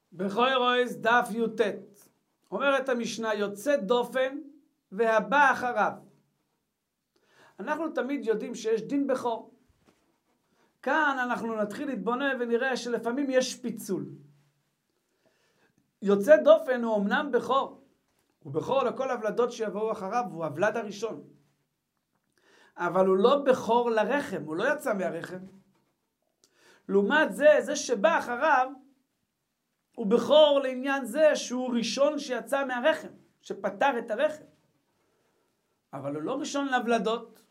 בחוירויס דף י"ט. אומרת המשנה, יוצא דופן והבא אחריו. אנחנו תמיד יודעים שיש דין בכור. כאן אנחנו נתחיל להתבונן ונראה שלפעמים יש פיצול. יוצא דופן הוא אמנם בכור. הוא בכור לכל הוולדות שיבואו אחריו, הוא הוולד הראשון. אבל הוא לא בכור לרחם, הוא לא יצא מהרחם. לעומת זה שבא אחריו, הוא בכור לעניין זה שהוא ראשון שיצא מהרחם, שפטר את הרחם. אבל הוא לא ראשון לוולדות.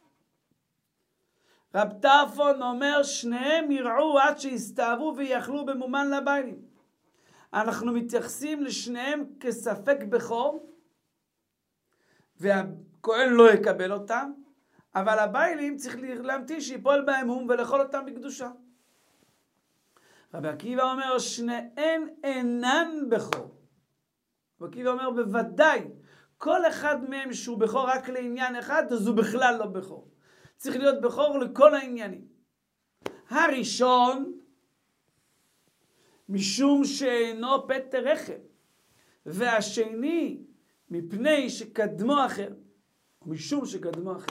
רב טרפון אומר, שניהם ירעו עד שיסתאבו ויאכלו במומן לביילים. אנחנו מתייחסים לשניהם כספק בכור, והכהן לא יקבל אותם, אבל הביילים צריך להמתין שיפול בהם מום ולאכול אותם בקדושה. רבי עקיבא אומר, שניהם אינן בכור. רבי עקיבא אומר, בוודאי, כל אחד מהם שהוא בכור רק לעניין אחד, אז הוא בכלל לא בכור. צריך להיות בכור לכל העניינים. הראשון, משום שאינו פטר רחם, והשני, מפני שקדמו אחר, משום שקדמו אחר.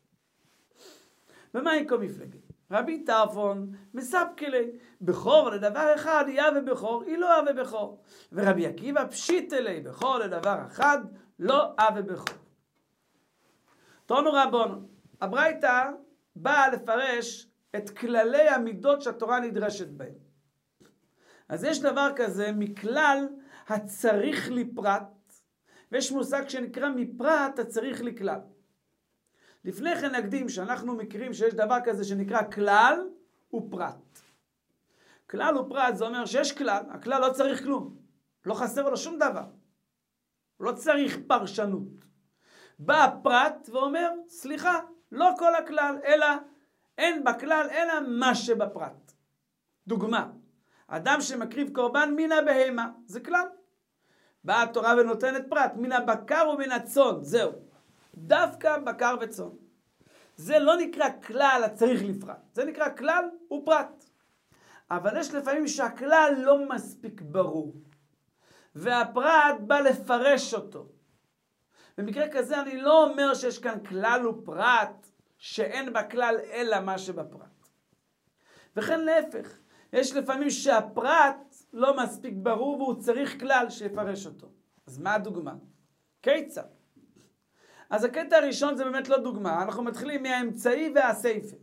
ומה יקום מפלגת? רבי טרפון מספקלי, בכור לדבר אחד, יהיה ובכור, היא לא אהבה בכור. ורבי עקיבא פשיט אלי, בכור לדבר אחד, לא אהבה בכור. תונו רבונו, הברייתא באה לפרש את כללי המידות שהתורה נדרשת בהם. אז יש דבר כזה, מכלל הצריך לפרט, ויש מושג שנקרא מפרט הצריך לכלל. לפני כן נקדים שאנחנו מכירים שיש דבר כזה שנקרא כלל ופרט. כלל ופרט זה אומר שיש כלל, הכלל לא צריך כלום. לא חסר לו שום דבר. לא צריך פרשנות. בא הפרט ואומר, סליחה, לא כל הכלל, אלא אין בכלל, אלא מה שבפרט. דוגמה, אדם שמקריב קורבן מן הבהמה, זה כלל. באה התורה ונותנת פרט, מן הבקר ומן הצאן, זהו. דווקא בקר וצאן. זה לא נקרא כלל הצריך לפרט, זה נקרא כלל ופרט. אבל יש לפעמים שהכלל לא מספיק ברור, והפרט בא לפרש אותו. במקרה כזה אני לא אומר שיש כאן כלל ופרט, שאין בכלל אלא מה שבפרט. וכן להפך, יש לפעמים שהפרט לא מספיק ברור, והוא צריך כלל שיפרש אותו. אז מה הדוגמה? כיצד? אז הקטע הראשון זה באמת לא דוגמה, אנחנו מתחילים מהאמצעי והסייפה.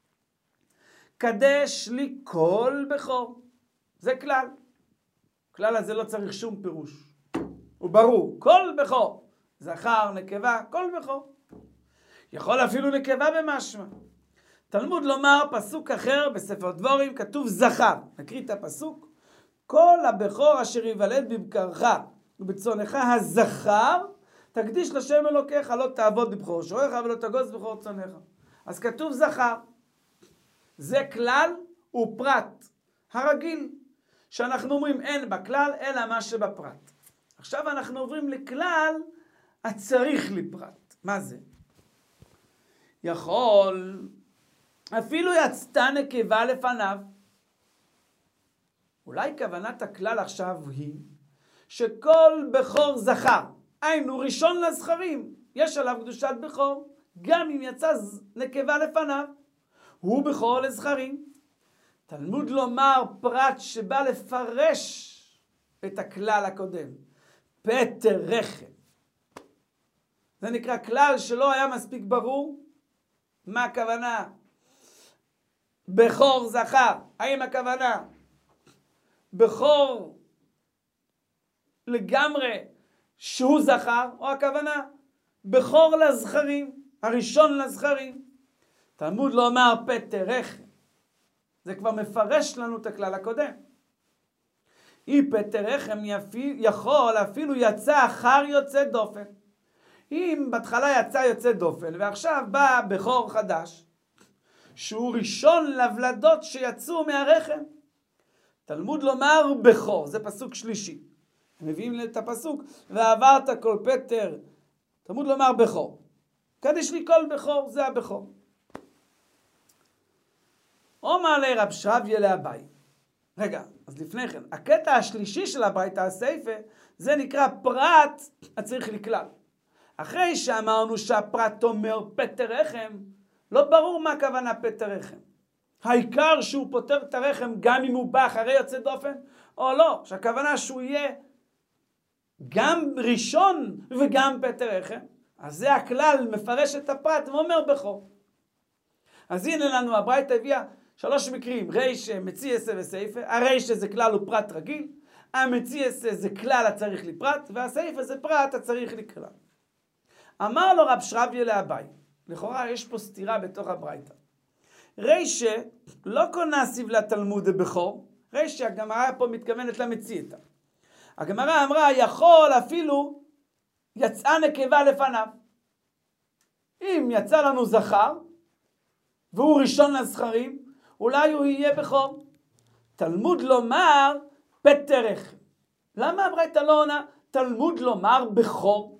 קדש לי כל בכור, זה כלל. כלל הזה לא צריך שום פירוש. הוא ברור, כל בכור. זכר, נקבה, כל בכור. יכול אפילו נקבה במשמע. תלמוד לומר פסוק אחר בספר דבורים, כתוב זכר. נקריא את הפסוק. כל הבכור אשר יוולד בבקרך ובצונך הזכר, תקדיש לשם אלוקיך, לא תעבוד בבכור שורך ולא תגוז בבכור צונך. אז כתוב זכר. זה כלל ופרט הרגיל, שאנחנו אומרים אין בכלל אלא מה שבפרט. עכשיו אנחנו עוברים לכלל הצריך לפרט. מה זה? יכול, אפילו יצתה נקבה לפניו. אולי כוונת הכלל עכשיו היא שכל בכור זכר, היינו ראשון לזכרים, יש עליו קדושת בכור, גם אם יצא נקבה לפניו, הוא בכור לזכרים. תלמוד לומר פרט שבא לפרש את הכלל הקודם, פטר רחם. זה נקרא כלל שלא היה מספיק ברור. מה הכוונה? בכור זכר, האם הכוונה בכור לגמרי שהוא זכר, או הכוונה בכור לזכרים, הראשון לזכרים? תלמוד לומר פטר רחם, זה כבר מפרש לנו את הכלל הקודם. אי פטר רחם יכול אפילו יצא אחר יוצא דופן. אם בהתחלה יצא יוצא דופן ועכשיו בא בכור חדש שהוא ראשון לוולדות שיצאו מהרחם, תלמוד לומר בכור, זה פסוק שלישי. הם מביאים את הפסוק ועברת כל פטר, תלמוד לומר בכור. קדש לי כל בכור, זה הבכור. אומר לי רב שביה לאביי, רגע, אז לפני כן, הקטע השלישי של הברייתא הסייפה, זה נקרא פרט הצריך לכלל. אחרי שאמרנו שהפרט אומר פטר רחם, לא ברור מה הכוונה פטר רחם. העיקר שהוא פותר את הרחם גם אם הוא בא אחרי יוצא דופן, או לא, שהכוונה שהוא יהיה גם ראשון וגם פטר רחם. אז זה הכלל מפרש את הפרט ואומר בכור. אז הנה לנו, הברייתא הביאה 3 מקרים, רישא, מציאסא וסייפא. הרישא זה כלל ופרט רגיל, המציאסא זה כלל הצריך לפרט, והסייפא זה פרט הצריך לכלל. אמר לו רב שרביה לאביי, לכאורה יש פה סתירה בתוך הברייתא. רישא לא קונה סבלה תלמוד בכור, רישא הגמרא פה מתכוונת למציאתא. הגמרא אמרה יכול אפילו יצאה נקבה לפניו. אם יצא לנו זכר והוא ראשון לזכרים, אולי הוא יהיה בכור. תלמוד לומר פטר רחם. למה הברייתא לא עונה תלמוד לומר בכור?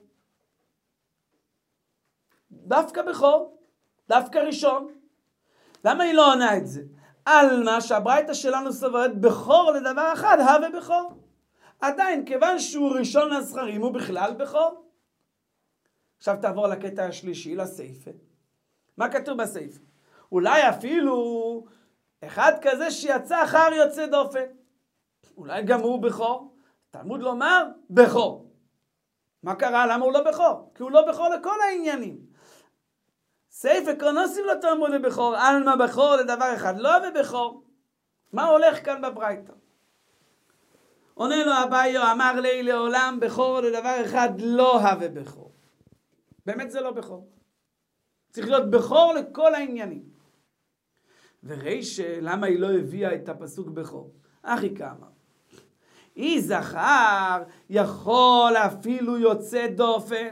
דווקא בכור, דווקא ראשון. למה היא לא עונה את זה? על מה שהברייתא שלנו סוברת בכור לדבר אחד, הווה בכור. עדיין, כיוון שהוא ראשון לזכרים, הוא בכלל בכור. עכשיו תעבור לקטע השלישי, לסייפה. מה כתוב בסייפה? אולי אפילו אחד כזה שיצא אחר יוצא דופן. אולי גם הוא בכור. תלמוד לומר בכור. מה קרה? למה הוא לא בכור? כי הוא לא בכור לכל העניינים. סייפה קרונוסים לא תלמוד לבכור, אלמה בכור לדבר אחד, לא ובכור. מה הולך כאן בברייתא? עונה לו אביי, אמר לי לעולם בכור לדבר אחד, לא הווה בכור. באמת זה לא בכור. צריך להיות בכור לכל העניינים. ורישא, למה היא לא הביאה את הפסוק בכור? אחי כמה. היא זכר יכול אפילו יוצא דופן.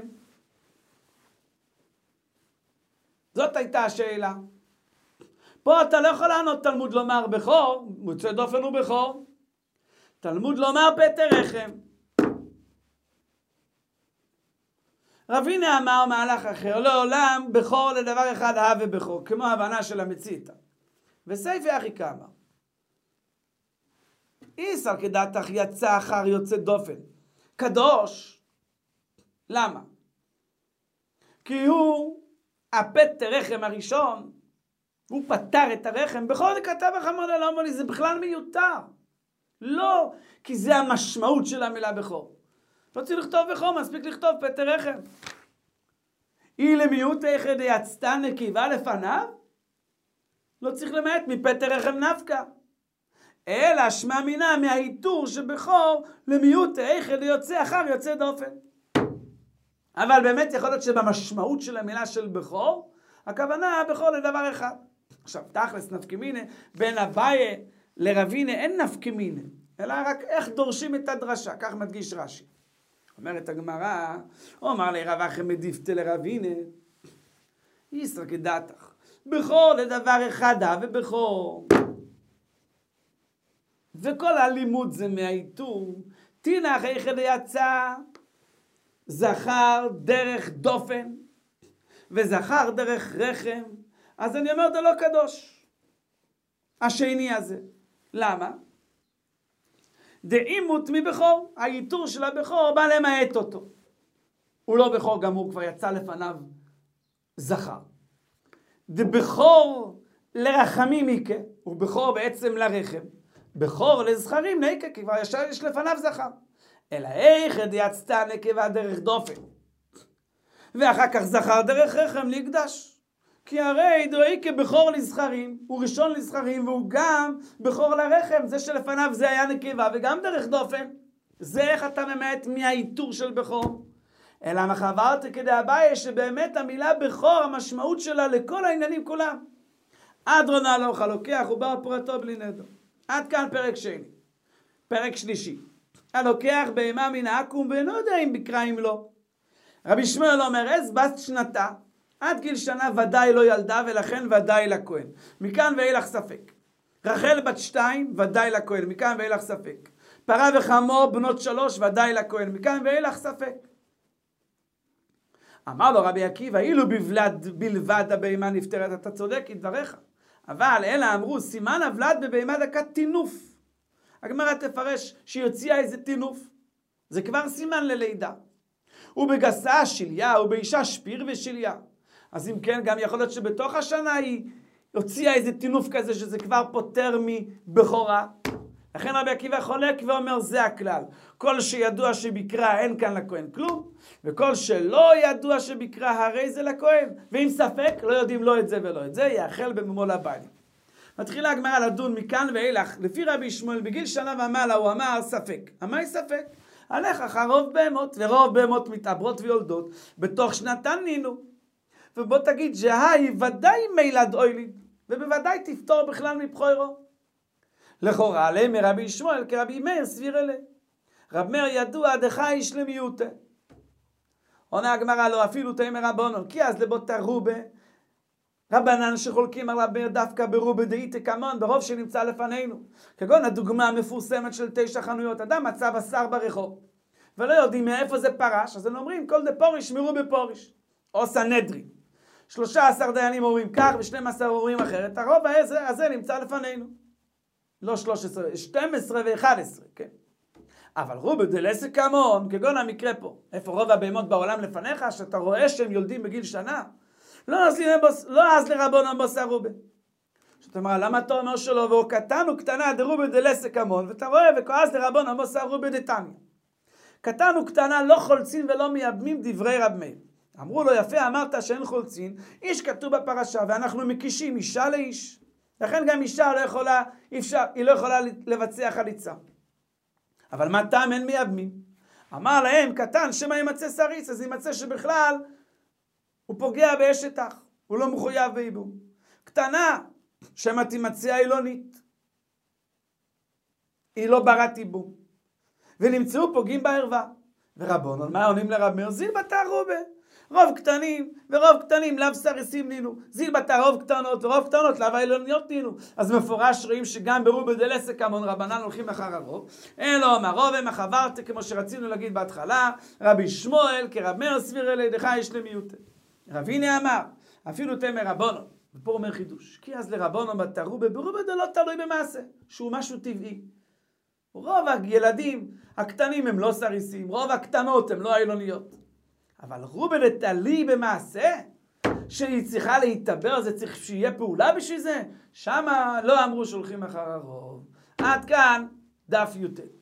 זאת הייתה השאלה. פה אתה לא יכול לענות תלמוד לומר בכור, יוצא דופן הוא בכור. תלמוד לומר פטר רחם. רבינה אמר מהלך אחר, לעולם בכור לדבר אחד הווה בכור, כמו הבנה של המציאתא. וסייפה אחי כמה. איסר כדעתך יצא אחר יוצא דופן. קדוש. למה? כי הוא הפטר רחם הראשון, הוא פתר את הרחם, בכל זאת כתב החמור ללמוד לי, זה בכלל מיותר. לא, כי זה המשמעות של המילה בכור. לא צריך לכתוב בכור, מספיק לכתוב פטר רחם. היא למיעוט אחד יצתה נקבה לפניו, לא צריך למעט מפטר רחם נפקא. אלא שמע מינה מהאיתור שבכור למיעוט אחד יוצא אחר יוצא דופן. אבל באמת יכול להיות שבמשמעות של המילה של בכור, הכוונה בכור לדבר אחד. עכשיו, תכלס נפקמינה, בין אביי לרבינה אין נפקמינה, אלא רק איך דורשים את הדרשה, כך מדגיש רש"י. אומרת הגמרא, אומר לי רב אחי מדיפתא לרבינה, איסר כדעתך, בכור לדבר אחד ובכור. וכל הלימוד זה מהאיתור, תינך אחד יצא, זכר דרך דופן, וזכר דרך רחם, אז אני אומר, זה לא קדוש. השני הזה. למה? דאימות מבכור, האיתור של הבכור בא למעט אותו. הוא לא בכור גמור, כבר יצא לפניו זכר. דבכור לרחמים איקה, הוא בכור בעצם לרחם. בכור לזכרים ניקה, כי כבר יש לפניו זכר. אלא איך יצתה נקבה דרך דופן. ואחר כך זכר דרך רחם להקדש. כי הרי דואי כבכור לזכרים, הוא ראשון לזכרים, והוא גם בכור לרחם, זה שלפניו זה היה נקבה, וגם דרך דופן. זה איך אתה ממעט מהאיתור של בכור. אלא מחברת כדי אביי, שבאמת המילה בכור, המשמעות שלה לכל העניינים כולם. אדרון הלוך הלוקח, הוא בא פרטו בלי נדר. עד כאן פרק שני. פרק שלישי. הלוקח בהמה מן העקום, ואינו יודע אם בקרא אם לא. רבי שמואל אומר, עז בת שנתה, עד גיל שנה ודאי לא ילדה, ולכן ודאי לכהן. מכאן ואילך ספק. רחל בת 2, ודאי לכהן. מכאן ואילך ספק. פרה וחמור בנות 3, ודאי לכהן. מכאן ואילך ספק. אמר לו רבי עקיבא, אילו בלבד הבהמה נפטרת, אתה צודק, דבריך. אבל אלא אמרו, סימן הוולד בבהמה דקת טינוף. הגמרא תפרש שהיא הוציאה איזה טינוף. זה כבר סימן ללידה. ובגסה שליה, ובאישה שפיר ושליה. אז אם כן, גם יכול להיות שבתוך השנה היא הוציאה איזה טינוף כזה, שזה כבר פותר מבכורה. לכן רבי עקיבא חולק ואומר, זה הכלל. כל שידוע שבקרה אין כאן לכהן כלום, וכל שלא ידוע שבקרה הרי זה לכהן. ואם ספק, לא יודעים לא את זה ולא את זה, יאכל בממול הבעלים. מתחילה הגמרא לדון מכאן ואילך. לפי רבי שמואל, בגיל שנה ומעלה הוא אמר ספק. אמר ספק? הלך אחר רוב בהמות, ורוב בהמות מתעברות ויולדות, בתוך שנתן נינו. ובוא תגיד שהי ודאי מילד אוילין, ובוודאי תפתור בכלל מבחורו. לכאורה עליהם מרבי שמואל כרבי מאיר סביר אלה. רב מאיר ידוע דחי איש למיעוטה. עונה הגמרא לא אפילו תאמר רבונון, כי אז לבוטה רובה, רבנן שחולקים על רב מאיר דווקא ברובה דאיתא כמון, ברוב שנמצא לפנינו. כגון הדוגמה המפורסמת של 9 חנויות, אדם מצא בשר ברחוב, ולא יודעים מאיפה זה פרש, אז הם אומרים כל דפוריש מרובה פוריש. או סנהדרין. 13 דיינים אומרים כך ו12 אומרים אחרת, הרוב הזה נמצא לפנינו. לא 13, 12 ו-11, כן. אבל רובה דלסק כמון, כגון המקרה פה. איפה רוב הבהמות בעולם לפניך, שאתה רואה שהם יולדים בגיל שנה? לא אז לרבונן בשר רובה. זאת אומרת, למה אתה אומר שלא? והוא קטן וקטנה דרובה דלסק כמון, ואתה רואה וכועס לרבונן בשר רובה דתניא. קטן וקטנה לא חולצין ולא מייבמים דברי רב מאיר. אמרו לו, יפה, אמרת שאין חולצין, איש כתוב בפרשה, ואנחנו מקישים אישה לאיש. לכן גם אישה היא לא יכולה לבצע חליצה. אבל מה טעם אין מייבמים? אמר להם, קטן, שמה ימצא סריס, אז ימצא שבכלל הוא פוגע באשת אח, הוא לא מחויב בייבום. קטנה, שמה תמצא אילונית, היא לא ברת ייבום. ונמצאו פוגעים בערווה. ורבונן, מה עונים לרב מאיר? זיל בתא רובה. רוב קטנים ורוב קטנים לאו סריסים נינו. זיל בתא רוב קטנות ורוב קטנות לאו אילוניות נינו. אז מפורש רואים שגם ברובה דלסק כמון רבנן הולכים אחר הרוב. אלו אמרו ומה חברת, כמו שרצינו להגיד בהתחלה, רבי שמואל כרב מאיר סביר אלי דחי איש למיעוטה. רביני אמר, אפילו תאמר רבונן, ופה אומר חידוש, כי אז לרבונן בתא רובה, ברובה דלא תלוי במעשה, שהוא משהו טבעי. רוב הילדים הקטנים הם לא סריסים, רוב הקטנות הם לא אילוניות. אבל רובה לתלי במעשה, שהיא צריכה להתאבר, זה צריך שיהיה פעולה בשביל זה, שמה לא אמרו שהולכים אחר הרוב. עד כאן דף י"ט.